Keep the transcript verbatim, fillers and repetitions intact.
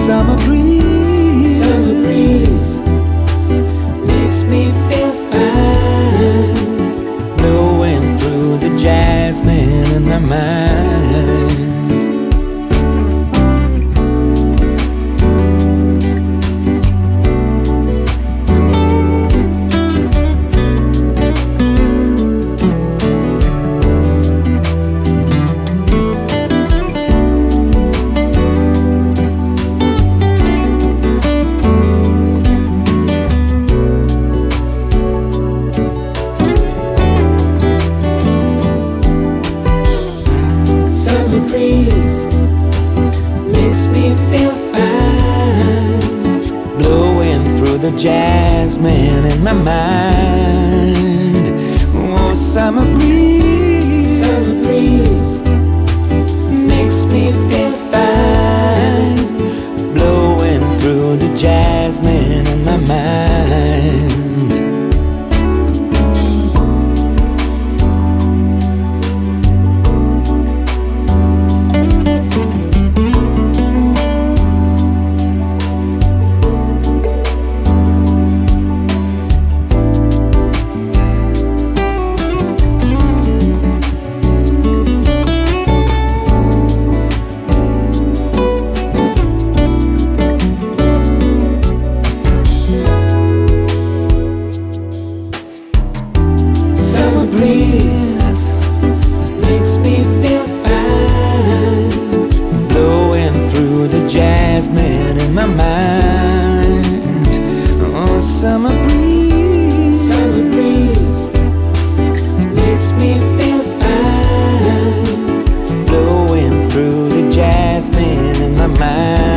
summer breeze, Summer breeze makes me feel fine, blowing through the jasmine in my mind. Summer breeze makes me feel fine, Blowing through the jasmine in my mind. Oh, summer breeze, summer breeze makes me feel fine, blowing through the jasmine in my mind. Summer breeze makes me feel fine, Blowing through the jasmine in my mind. Oh, summer breeze, summer breeze makes me feel fine, blowing through the jasmine in my mind.